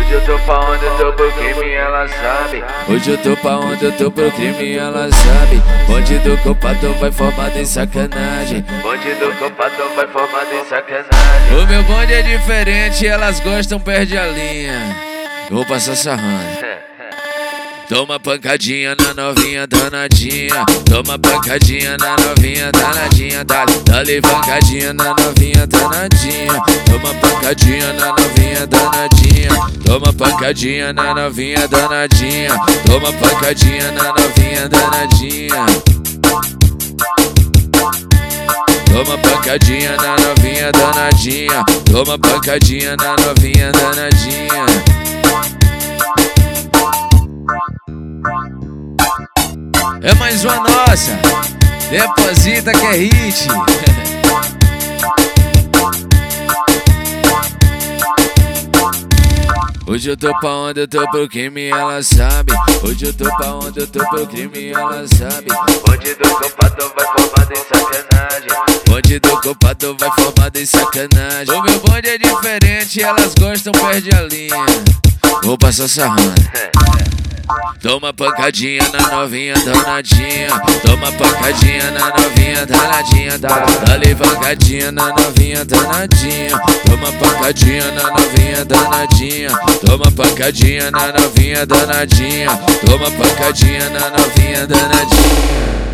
Hoje eu tô pra onde eu tô pro crime, ela sabe. Hoje eu tô pra onde eu tô pro crime, ela sabe. Bonde do culpado vai formado em sacanagem. Bonde do culpado vai formado em sacanagem. O meu bonde é diferente, elas gostam, perde a linha. Eu vou passar sarrando. Toma pancadinha na novinha danadinha. Toma pancadinha na novinha danadinha. Dá-lhe pancadinha na novinha danadinha. Toma pancadinha na novinha danadinha. Toma pancadinha na novinha danadinha. Toma pancadinha na novinha danadinha. Toma pancadinha na novinha danadinha. Toma pancadinha na novinha danadinha. É mais uma nossa, deposita que é hit. Hoje eu tô pra onde eu tô pro crime, ela sabe. Hoje eu tô pra onde eu tô pro crime, ela sabe. Bonde do culpado vai formado em sacanagem. Bonde do culpado vai formado em sacanagem. O meu bonde é diferente, elas gostam, perde a linha. Vou passar sarrando. Toma pancadinha na novinha danadinha. Toma pancadinha na novinha danadinha. Dá-lhe pancadinha na novinha danadinha. Toma pancadinha na novinha danadinha. Toma pancadinha na novinha danadinha. Toma pancadinha na novinha danadinha.